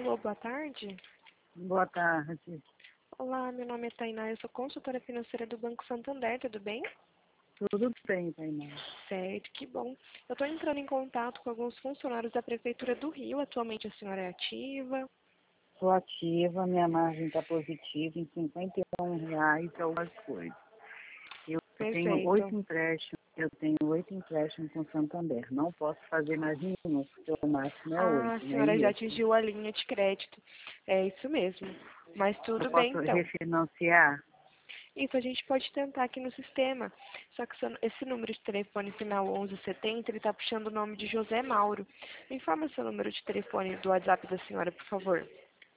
Alô, boa tarde. Boa tarde. Olá, meu nome é Tainá, eu sou consultora financeira do Banco Santander, tudo bem? Tudo bem, Tainá? Certo, que bom. Eu estou entrando em contato com alguns funcionários da Prefeitura do Rio. Atualmente a senhora é ativa? Estou ativa, minha margem está positiva em R$ 51 algumas coisas. Eu tenho Perfeito. 8 empréstimos com o Santander. Não posso fazer mais nenhum, porque o máximo é Ah, 8, a não é senhora já isso? atingiu a linha de crédito. É isso mesmo. Mas Eu tudo bem, posso então. refinanciar? Isso a gente pode tentar aqui no sistema. Só que esse número de telefone final 1170, ele está puxando o nome de José Mauro. Me informa seu número de telefone do WhatsApp da senhora, por favor.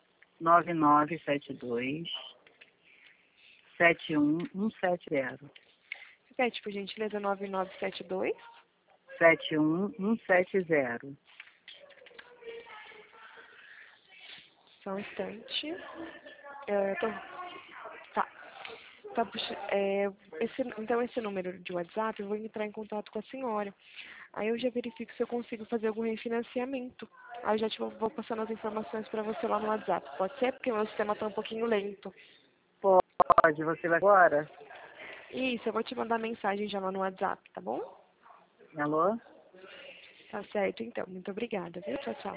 9972 71170. Repete, por gentileza, 9972. 71170. Só um instante. Tá. Então, esse número de WhatsApp, eu vou entrar em contato com a senhora. Aí eu já verifico se eu consigo fazer algum refinanciamento. Aí eu já vou passando as informações para você lá no WhatsApp. Pode ser? Porque o meu sistema está um pouquinho lento. Pode, você vai agora? Isso, eu vou te mandar mensagem já lá no WhatsApp, tá bom? Alô? Tá certo, então. Muito obrigada, viu? Tchau, tchau.